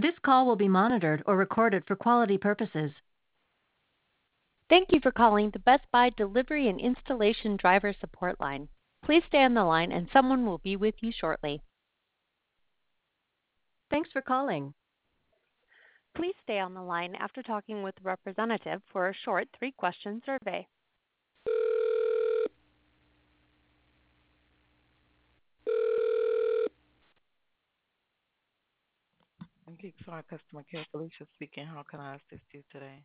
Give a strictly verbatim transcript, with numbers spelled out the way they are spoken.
This call will be monitored or recorded for quality purposes. Thank you for calling the Best Buy Delivery and Installation Driver Support Line. Please stay on the line and someone will be with you shortly. Thanks for calling. Please stay on the line after talking with a representative for a short three-question survey. Geek Star Customer Care, Felicia speaking. How can I assist you today?